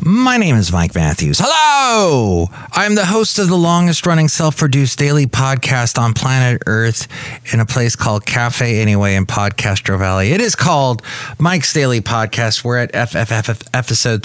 My name is Mike Matthews. Hello! I'm the host of the longest-running self-produced daily podcast on planet Earth in a place called Cafe Anyway in Podcastro Valley. It is called Mike's Daily Podcast. We're at FFF episode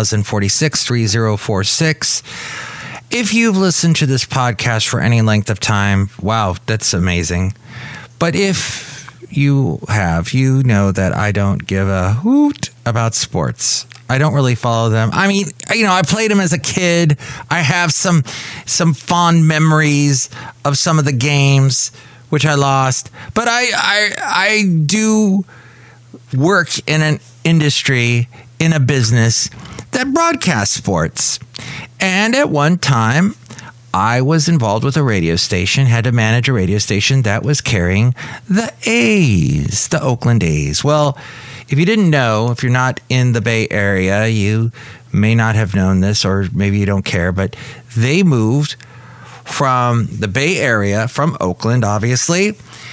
3046. If you've listened to this podcast for any length of time, wow, that's amazing. But if you have, you know that I don't give a hoot about sports. I don't really follow them. I mean, I played them as a kid. I have some fond memories of some of the games, which I lost. But I do work in an industry, in a business that broadcasts sports. And at one time, I was involved with a radio station, had to manage a radio station that was carrying the A's, the Oakland A's. Well, if you didn't know, if you're not in the Bay Area, you may not have known this, or maybe you don't care, but they moved from the Bay Area, from Oakland, obviously,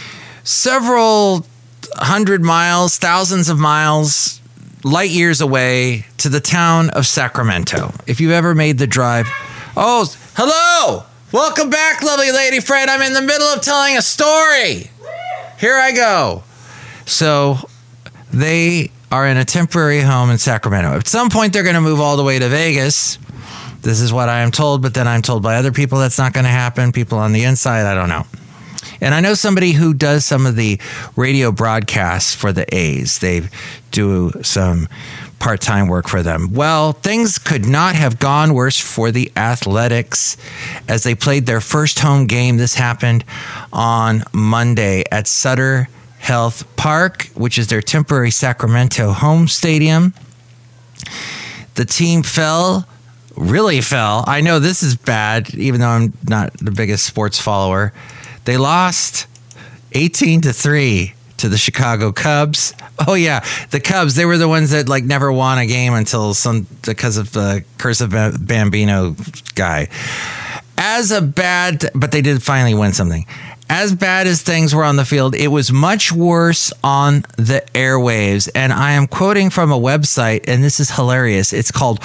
several hundred miles, thousands of miles, light years away to the town of Sacramento. If you've ever made the drive. Oh, hello! Welcome back, lovely lady friend. I'm in the middle of telling a story. Here I go. So they are in a temporary home in Sacramento. At some point, they're going to move all the way to Vegas. This is what I am told, but then I'm told by other people that's not going to happen. People on the inside, I don't know. And I know somebody who does some of the radio broadcasts for the A's. They do some part-time work for them. Well, things could not have gone worse for the Athletics as they played their first home game. This happened on Monday at Sutter Health Park, which is their temporary Sacramento home stadium. The team really fell. I know this is bad, even though I'm not the biggest sports follower. They lost 18-3 to the Chicago Cubs. Oh yeah, the Cubs, they were the ones that never won a game because of the curse of Bambino guy. But they did finally win something. As bad as things were on the field, it was much worse on the airwaves. And I am quoting from a website, and this is hilarious. It's called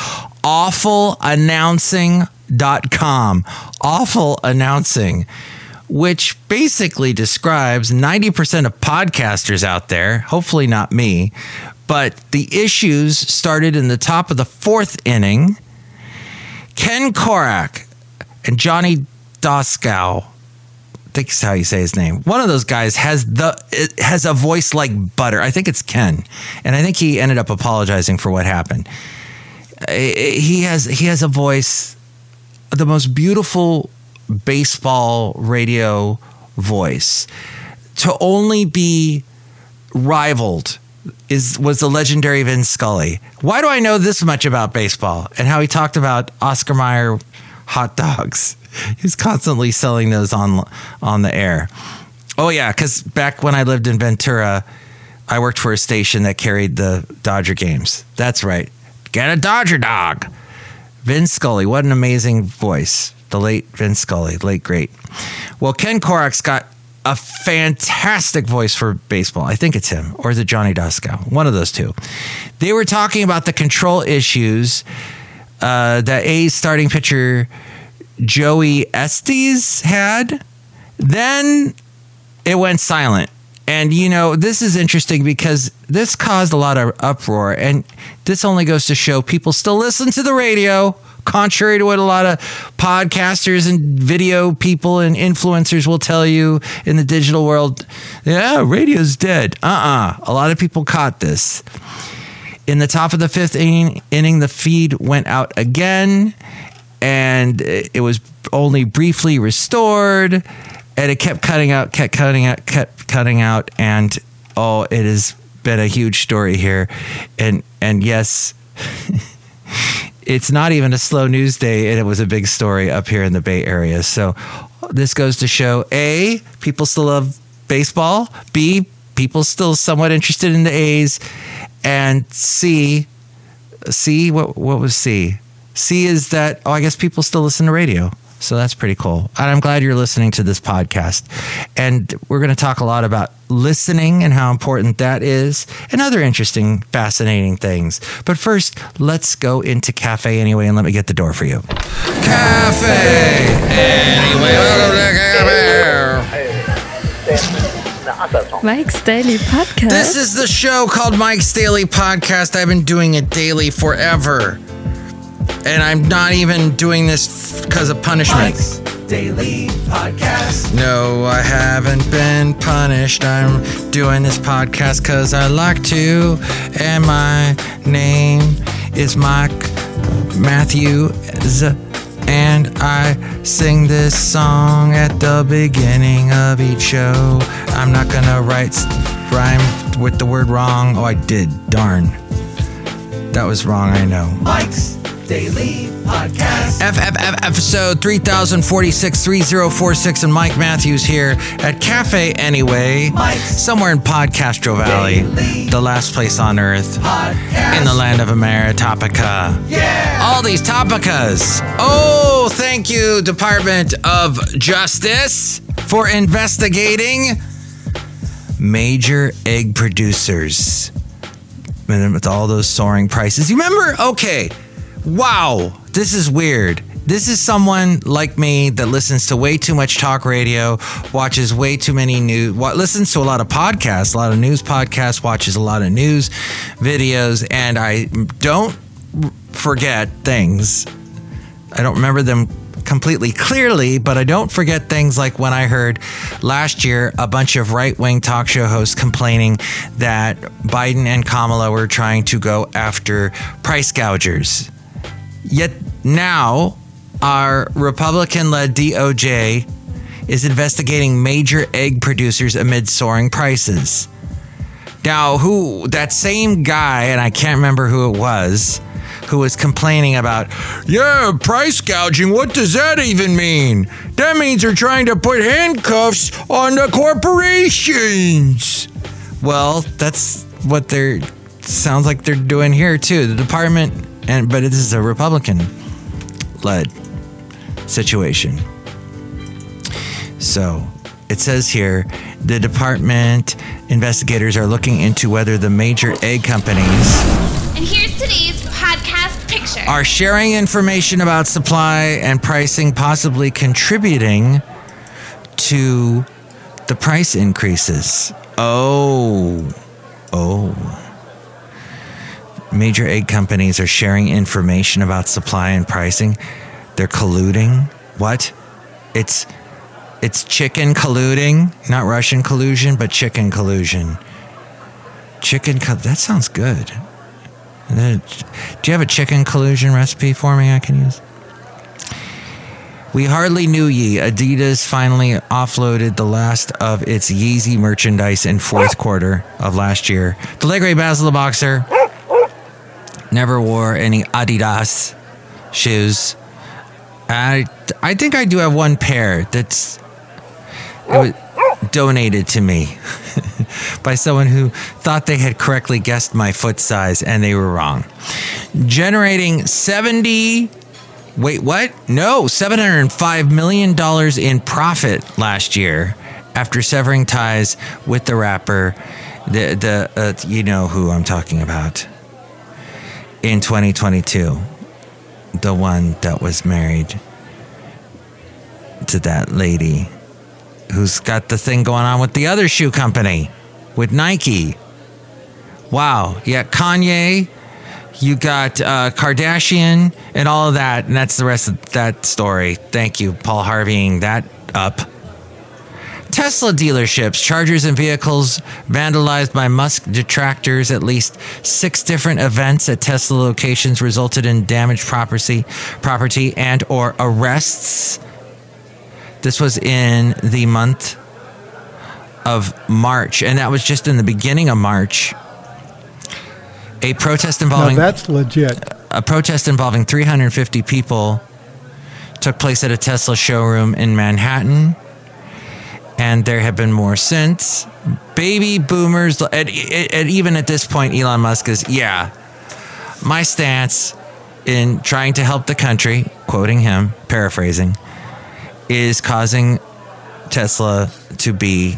awfulannouncing.com. Awful Announcing, which basically describes 90% of podcasters out there, hopefully not me, but the issues started in the top of the fourth inning. Ken Korach and Johnny Doskow, I think is how you say his name. One of those guys has a voice like butter. I think it's Ken, and I think he ended up apologizing for what happened. He has a voice, the most beautiful baseball radio voice. To only be rivaled was the legendary Vin Scully. Why do I know this much about baseball and how he talked about Oscar Mayer hot dogs? He's constantly selling those on the air. Oh yeah, because back when I lived in Ventura, I worked for a station that carried the Dodger games. That's right. Get a Dodger dog. Vin Scully, what an amazing voice. The late Vin Scully, late great. Well, Ken Korach's got a fantastic voice for baseball. I think it's him, or is it Johnny Doskow? One of those two. They were talking about the control issues that A's starting pitcher Joey Estes had. Then it went silent. And, this is interesting because this caused a lot of uproar. And this only goes to show people still listen to the radio, contrary to what a lot of podcasters and video people and influencers will tell you in the digital world. Yeah, radio's dead. A lot of people caught this. In the top of the fifth inning, the feed went out again, and it was only briefly restored, and it kept cutting out, and it has been a huge story here. And yes, it's not even a slow news day, and it was a big story up here in the Bay Area. So this goes to show, A, people still love baseball, B, people still somewhat interested in the A's, and C, what was C? C is that, I guess people still listen to radio. So that's pretty cool. And I'm glad you're listening to this podcast. And we're going to talk a lot about listening and how important that is and other interesting, fascinating things. But first, let's go into Cafe Anyway and let me get the door for you. Cafe Anyway. Mike's Daily Podcast. This is the show called Mike's Daily Podcast. I've been doing it daily forever. And I'm not even doing this because of punishment. Mike's Daily Podcast. No, I haven't been punished. I'm doing this podcast because I like to. And my name is Mike Matthews. And I sing this song at the beginning of each show. I'm not going to rhyme with the word wrong. Oh, I did. Darn. That was wrong, I know. Mike's Daily Podcast. Episode 3046 3046, and Mike Matthews here at Cafe Anyway, somewhere in Podcastro Valley, the last place on earth, in the land of Ameritopica. Yeah! All these topicas. Oh, thank you, Department of Justice, for investigating major egg producers. And with all those soaring prices. You remember? Okay. Wow, this is weird. This is someone like me that listens to way too much talk radio, watches way too many news, listens to a lot of podcasts, a lot of news podcasts, watches a lot of news videos, and I don't forget things. I don't remember them completely clearly, but I don't forget things like when I heard last year a bunch of right-wing talk show hosts complaining that Biden and Kamala were trying to go after price gougers. Yet now, our Republican-led DOJ is investigating major egg producers amid soaring prices. Now, that same guy, and I can't remember who it was, who was complaining about, yeah, price gouging, what does that even mean? That means they're trying to put handcuffs on the corporations. Well, that's what sounds like they're doing here too. The department, but this is a Republican-led situation. So it says here, the department investigators are looking into whether the major egg companies And here's today's podcast picture. are sharing information about supply and pricing, possibly contributing to the price increases. Oh. Major egg companies are sharing information about supply and pricing. They're colluding. What? It's chicken colluding, not Russian collusion, but chicken collusion. That sounds good. Do you have a chicken collusion recipe for me I can use? We hardly knew ye. Adidas finally offloaded the last of its Yeezy merchandise in fourth quarter of last year. The Legre Basil the Boxer never wore any Adidas shoes. I think I do have one pair it was donated to me by someone who thought they had correctly guessed my foot size and they were wrong. Generating $705 million in profit last year after severing ties with the rapper, you know who I'm talking about, in 2022. The one that was married to that lady who's got the thing going on with the other shoe company, with Nike. Wow. Yeah, Kanye, you got Kardashian and all of that, and that's the rest of that story. Thank you, Paul Harveying that up. Tesla dealerships, chargers, and vehicles vandalized by Musk detractors. At least 6 different events at Tesla locations resulted in damaged property and or arrests. This was in the month of March, and that was just in the beginning of March. A protest involving... Now that's legit. A protest involving 350 people took place at a Tesla showroom in Manhattan. And there have been more since. Baby boomers, and even at this point, Elon Musk is, my stance in trying to help the country, quoting him, paraphrasing, is causing Tesla to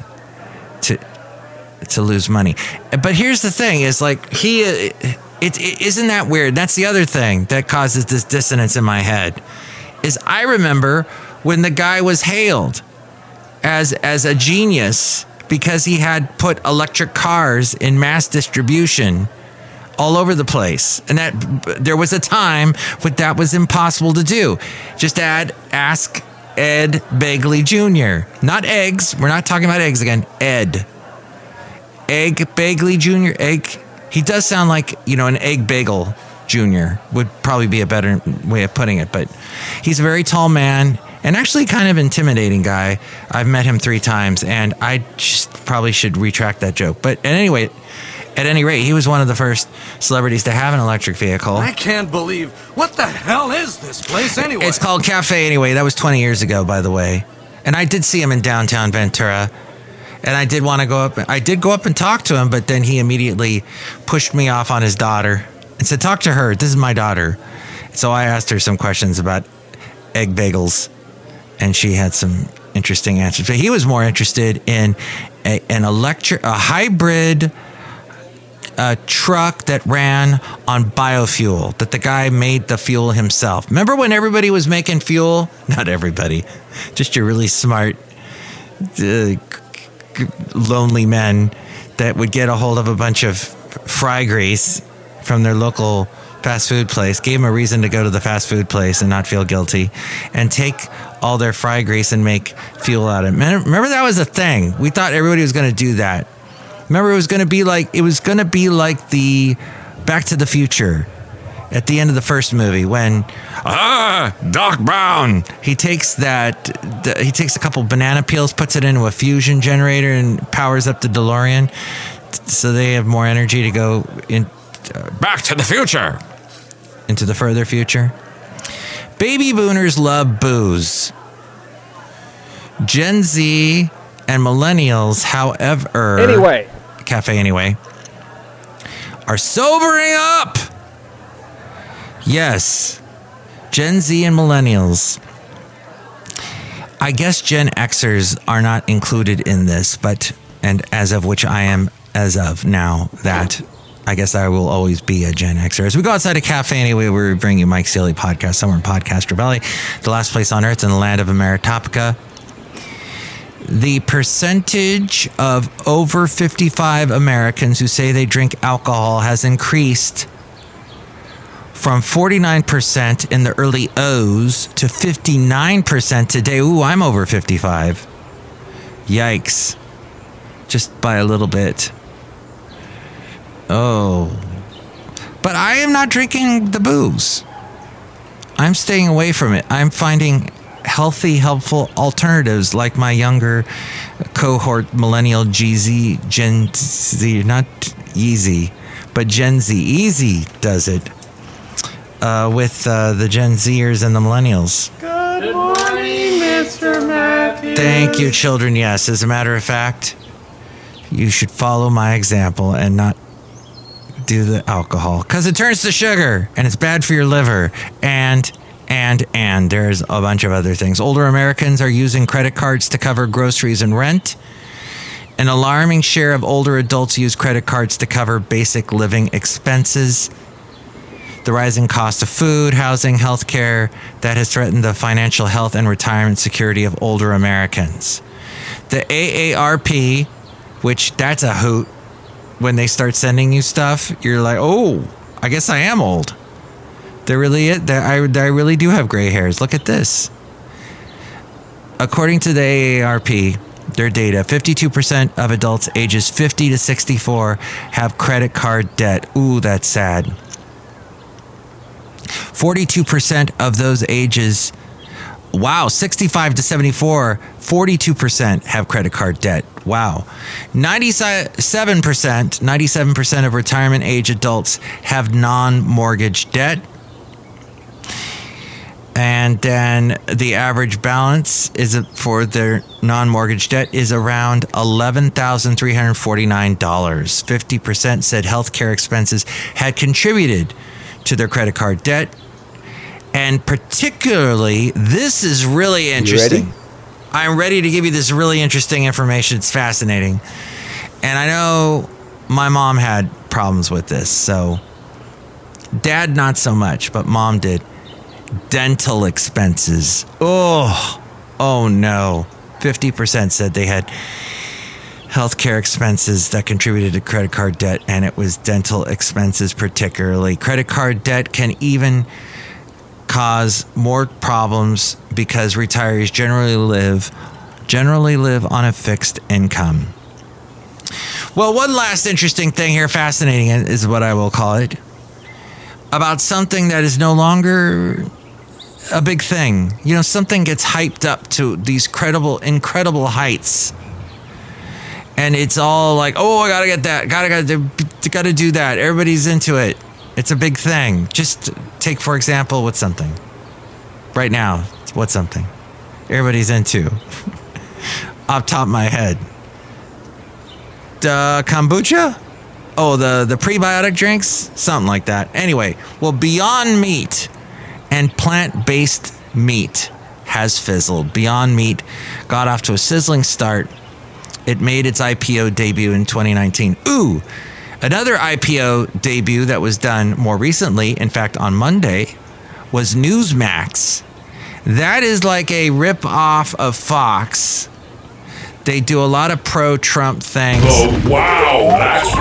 lose money. But here's the thing: is like it isn't that weird? That's the other thing that causes this dissonance in my head. Is I remember when the guy was hailed as a genius because he had put electric cars in mass distribution all over the place, and that there was a time when that was impossible to do. Just ask Ed Begley Jr. Not eggs. We're not talking about eggs again. Ed Begley Jr. He does sound like, an Egg Bagel Jr. would probably be a better way of putting it, but he's a very tall man and actually kind of intimidating guy. I've met him 3 times, and I just probably should retract that joke. But at any rate, he was one of the first celebrities to have an electric vehicle. I can't believe. What the hell is this place anyway? It's called Cafe Anyway. That was 20 years ago, by the way. And I did see him in downtown Ventura. And I did want to go up. I did go up and talk to him, but then he immediately pushed me off on his daughter and said, "Talk to her. This is my daughter." So I asked her some questions about egg bagels, and she had some interesting answers. But he was more interested in a hybrid truck that ran on biofuel, that the guy made the fuel himself. Remember when everybody was making fuel? Not everybody, just your really smart, lonely men that would get a hold of a bunch of fry grease from their local fast food place, gave them a reason to go to the fast food place and not feel guilty, and take all their fry grease and make fuel out of it. Remember that was a thing. We thought everybody was going to do that. Remember, it was going to be like the Back to the Future at the end of the first movie when Doc Brown, he takes a couple banana peels, puts it into a fusion generator, and powers up the DeLorean so they have more energy to go in Back to the Future, into the further future. Baby boomers love booze. Gen Z and millennials, however, Cafe Anyway, are sobering up. Yes, Gen Z and millennials. I guess Gen Xers are not included in this, and as of which I am, as of now, that I guess I will always be a Gen Xer. As we go outside of Cafe Anyway, we bring you Mike Sealy Podcast, somewhere in Podcaster Valley, the last place on earth in the land of Ameritopica. The percentage of over 55 Americans who say they drink alcohol has increased from 49% in the early O's to 59% today. Ooh, I'm over 55. Yikes. Just by a little bit. Oh. But I am not drinking the booze. I'm staying away from it. I'm finding healthy, helpful alternatives like my younger cohort, millennial Gen Z, not Yeezy, but Gen Z. Easy does it with the Gen Zers and the millennials. Good morning, Mr. Matthews. Thank you, children. Yes, as a matter of fact, you should follow my example and not do the alcohol because it turns to sugar and it's bad for your liver and there's a bunch of other things. Older Americans are using credit cards to cover groceries and rent. An alarming share of older adults use credit cards to cover basic living expenses. The rising cost of food, housing, healthcare that has threatened the financial health and retirement security of older Americans. The AARP, which that's a hoot. When they start sending you stuff, you're like, oh, I guess I am old. I really do have gray hairs. Look at this. According to the AARP, their data, 52% of adults ages 50 to 64 have credit card debt. Ooh, that's sad. 42% of those ages, 65 to 74, 42% have credit card debt. Wow. 97% of retirement age adults have non-mortgage debt. And then the average balance for their non-mortgage debt is around $11,349. 50% said healthcare expenses had contributed to their credit card debt. And particularly, this is really interesting. I'm ready to give you this really interesting information. It's fascinating. And I know my mom had problems with this. So Dad, not so much, but Mom did. Dental expenses. Oh no. 50% said they had healthcare expenses that contributed to credit card debt, and it was dental expenses particularly. Credit card debt can even cause more problems because retirees generally live on a fixed income. Well, one last interesting thing here, fascinating is what I will call it, about something that is no longer a big thing. You know, something gets hyped up to these incredible heights. And it's all like, oh, I gotta get that. Gotta do that. Everybody's into it. It's a big thing. Just take, for example, what's something? Right now, what's something? Everybody's into. Off top of my head. Kombucha? Oh, the prebiotic drinks? Something like that. Anyway, well, Beyond Meat and plant-based meat has fizzled. Beyond Meat got off to a sizzling start. It made its IPO debut in 2019. Ooh, another IPO debut that was done more recently, in fact, on Monday, was Newsmax. That is like a rip-off of Fox. They do a lot of pro-Trump things. Oh, wow, that's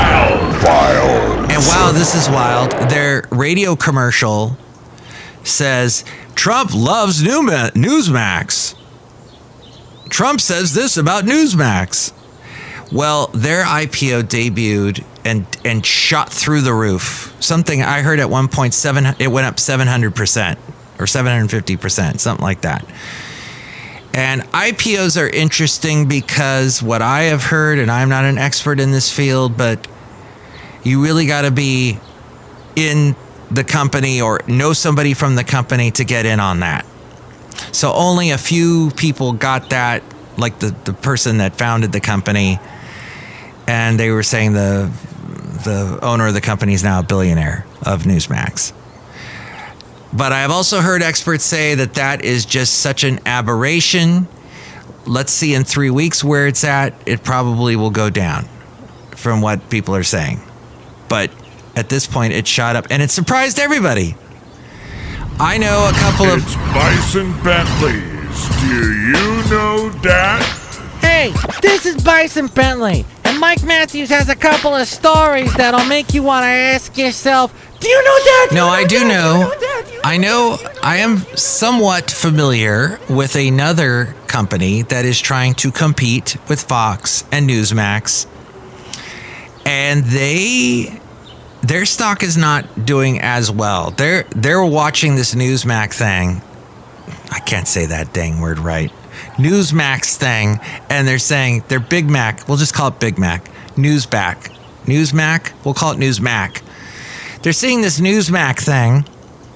wild. And wow, this is wild. Their radio commercial says, Trump loves Newsmax. Trump says this about Newsmax. Well, their IPO debuted and shot through the roof. Something I heard at one point, it went up 700% or 750%, something like that. And IPOs are interesting because what I have heard, and I'm not an expert in this field, but you really got to be in the company or know somebody from the company to get in on that. So only a few people got that, like the person that founded the company, and they were saying the owner of the company is now a billionaire of Newsmax. But I've also heard experts say that is just such an aberration. Let's see in 3 weeks where it's at. It probably will go down from what people are saying. But at this point, it shot up, and it surprised everybody. I know a couple of... It's Bison Bentleys. Do you know that? Hey, this is Bison Bentley, and Mike Matthews has a couple of stories that'll make you want to ask yourself, do you know that? No, I do know. I know. I am somewhat familiar with another company that is trying to compete with Fox and Newsmax, and their stock is not doing as well. They're watching this Newsmax thing. I can't say that dang word right. Newsmax thing, and they're saying they're Big Mac. We'll just call it Big Mac. Newsmac. We'll call it Newsmac. They're seeing this Newsmac thing,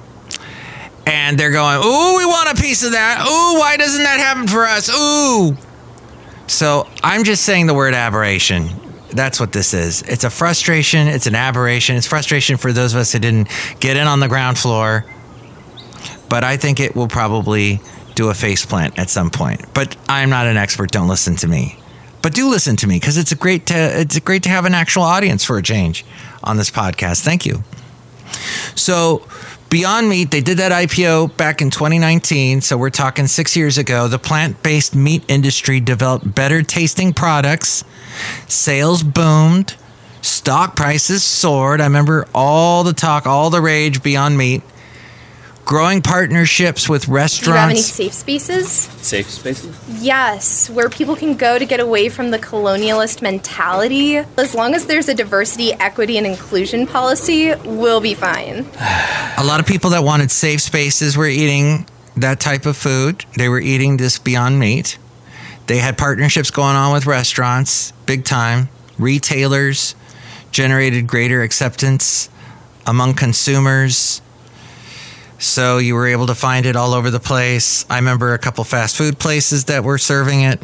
and they're going, ooh, we want a piece of that. Ooh, why doesn't that happen for us? Ooh. So I'm just saying the word aberration. That's what this is. It's a frustration. It's an aberration. It's frustration for those of us who didn't get in on the ground floor. But I think it will probably do a faceplant at some point. But I'm not an expert. Don't listen to me. But do listen to me because it's great to have an actual audience for a change on this podcast. Thank you. So Beyond Meat, they did that IPO back in 2019. So we're talking 6 years ago. The plant-based meat industry developed better tasting products. Sales boomed. Stock prices soared. I remember all the talk, all the rage, Beyond Meat. Growing partnerships with restaurants. Do you have any safe spaces? Safe spaces? Yes, where people can go to get away from the colonialist mentality. As long as there's a diversity, equity, and inclusion policy, we'll be fine. A lot of people that wanted safe spaces were eating that type of food. They were eating this Beyond Meat. They had partnerships going on with restaurants, big time. Retailers generated greater acceptance among consumers. So you were able to find it all over the place. I remember a couple fast food places that were serving it.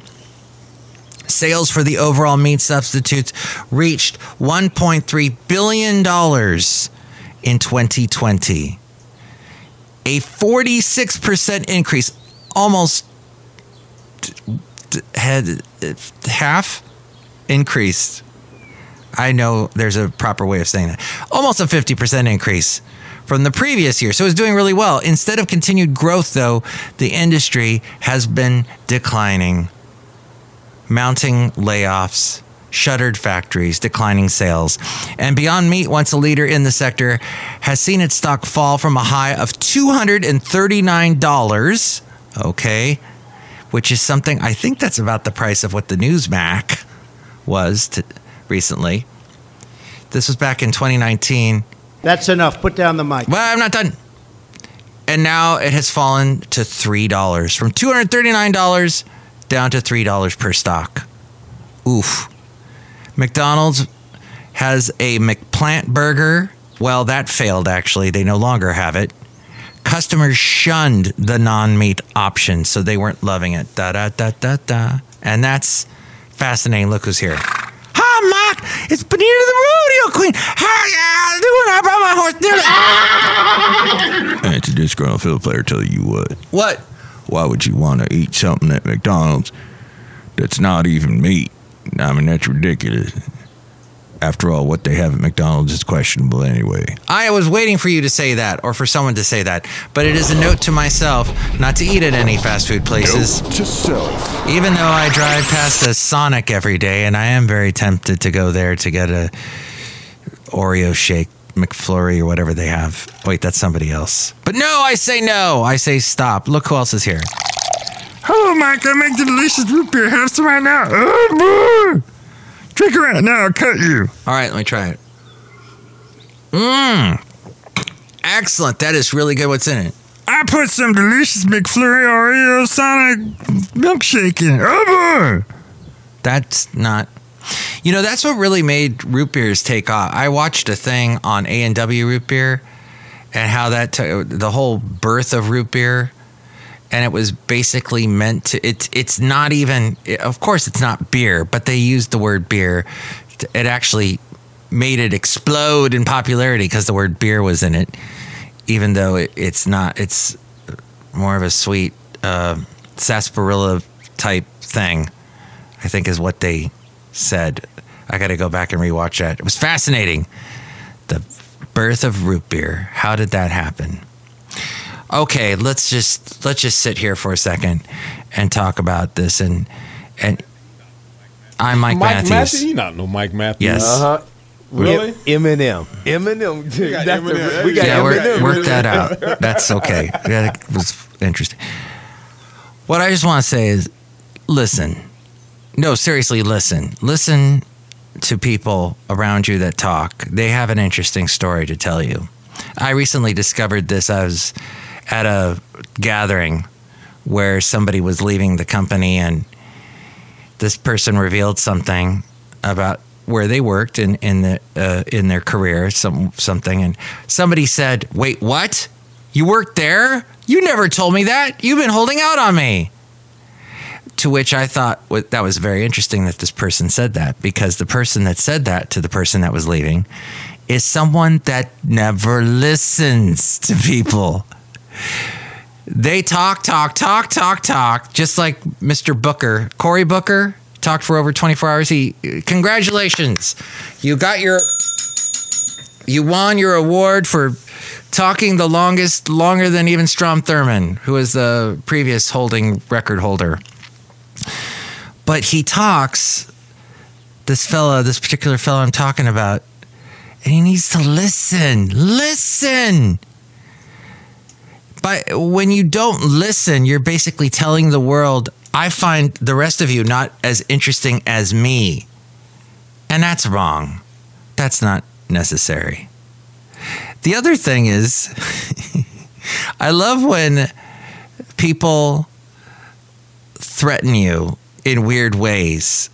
Sales for the overall meat substitutes reached $1.3 billion in 2020. A 46% increase, almost had half increased. I know there's a proper way of saying that. Almost a 50% increase from the previous year. So it's doing really well. Instead of continued growth, though, the industry has been declining. Mounting layoffs, shuttered factories, declining sales. And Beyond Meat, once a leader in the sector, has seen its stock fall from a high of $239, okay, which is something, I think that's about the price of what the Newsmax was recently. This was back in 2019. That's enough. Put down the mic. Well, I'm not done. And now it has fallen to $3, from $239 down to $3 per stock. Oof. McDonald's has a McPlant burger. Well, that failed, actually. They no longer have it. Customers shunned the non-meat option, so they weren't loving it. Da-da-da-da-da. And that's fascinating. Look who's here. Hi, Mike. It's Benita the Rodeo Queen. How y'all doing? I brought my horse. It's a disgruntled fiddle player tell you what. What? Why would you want to eat something at McDonald's that's not even meat? I mean, that's ridiculous. After all, what they have at McDonald's is questionable anyway. I was waiting for you to say that, or for someone to say that. But it is a note to myself not to eat at any fast food places. Note to self. Even though I drive past a Sonic every day, and I am very tempted to go there to get a Oreo shake, McFlurry, or whatever they have. Wait, that's somebody else. But no, I say no. I say stop. Look who else is here. Hello, Mike. I make the delicious root beer. Have some right now. Oh, boy. Drink it right now. I'll cut you. All right, let me try it. Excellent. That is really good. What's in it? I put some delicious McFlurry Oreo Sonic milkshake in. Oh, boy. That's not... You know, that's what really made root beers take off. I watched a thing on A&W root beer and how that the whole birth of root beer, and it was basically meant to... It's not even... Of course, it's not beer, but they used the word beer. It actually made it explode in popularity because the word beer was in it, even though it's not. It's more of a sweet sarsaparilla type thing, I think is what they said. I got to go back and rewatch that. It was fascinating. The birth of root beer. How did that happen? Okay, let's just sit here for a second and talk about this. And I'm Mike Matthews. You not know Mike Matthews? Yes. Really? Eminem. We got Eminem. Yeah, work that out. That's okay. That was interesting. What I just want to say is, listen. No, seriously, listen. Listen to people around you that talk. They have an interesting story to tell you. I recently discovered this. I was at a gathering where somebody was leaving the company, and this person revealed something about where they worked in their career, something, and somebody said, "Wait, what? You worked there? You never told me that. You've been holding out on me." To which I thought that was very interesting that this person said that, because the person that said that to the person that was leaving is someone that never listens to people. They talk, just like Mr. Booker, Cory Booker, talked for over 24 hours. Congratulations. You won your award for talking the longest, longer than even Strom Thurmond, who was the previous record holder. But he talks, this particular fellow I'm talking about, and he needs to listen. Listen. But when you don't listen, you're basically telling the world, I find the rest of you not as interesting as me. And that's wrong. That's not necessary. The other thing is, I love when people threaten you in weird ways.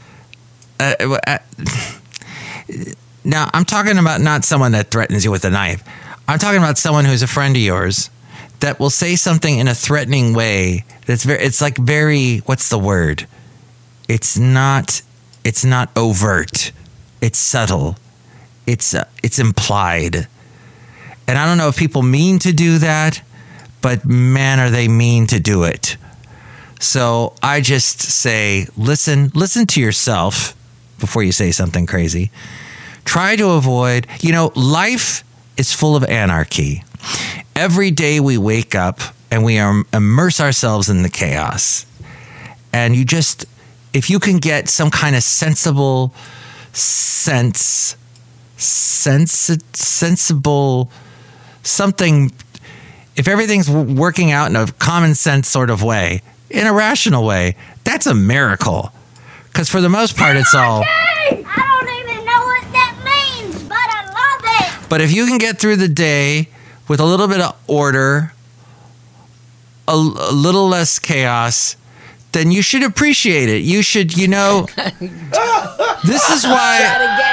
Now, I'm talking about not someone that threatens you with a knife. I'm talking about someone who's a friend of yours that will say something in a threatening way that's very, what's the word? It's not overt. It's subtle. It's implied. And I don't know if people mean to do that, but man, are they mean to do it. So I just say, listen to yourself before you say something crazy. Try to avoid, life is full of anarchy. Every day we wake up and we immerse ourselves in the chaos. And if you can get some kind of sensible something, if everything's working out in a common sense sort of way, in a rational way, that's a miracle. Because for the most part, it's all... I don't even know what that means, but I love it. But if you can get through the day with a little bit of order, a little less chaos, then you should appreciate it. You should, this is why...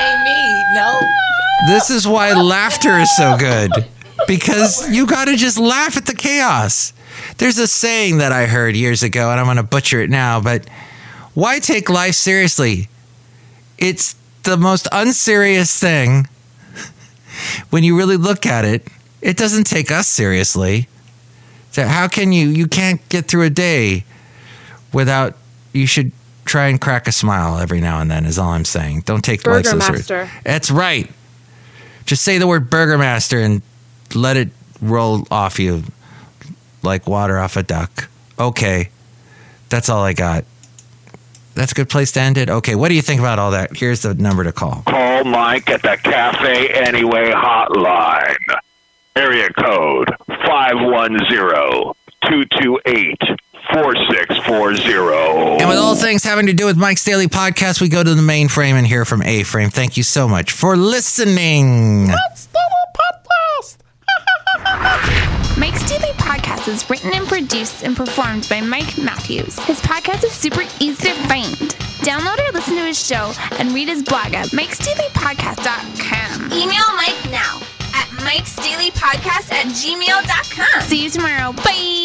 This is why laughter is so good. Because you got to just laugh at the chaos. There's a saying that I heard years ago, and I'm going to butcher it now, but why take life seriously? It's the most unserious thing. When you really look at it, it doesn't take us seriously. So how can you can't get through a day without, you should try and crack a smile every now and then is all I'm saying. Don't take life so seriously. That's right. Just say the word Burgermaster and let it roll off you like water off a duck. Okay. That's all I got. That's a good place to end it. Okay, what do you think about all that? Here's the number to call. Call Mike at the Cafe Anyway hotline. Area code 510-228-4640. And with all things having to do with Mike's Daily Podcast, we go to the mainframe and hear from A-Frame. Thank you so much for listening. Mike's Daily Podcast. Mike's Daily Podcast is written and produced and performed by Mike Matthews. His podcast is super easy to find. Download or listen to his show and read his blog at mikesdailypodcast.com. Email Mike now at mikesdailypodcast@gmail.com. See you tomorrow. Bye.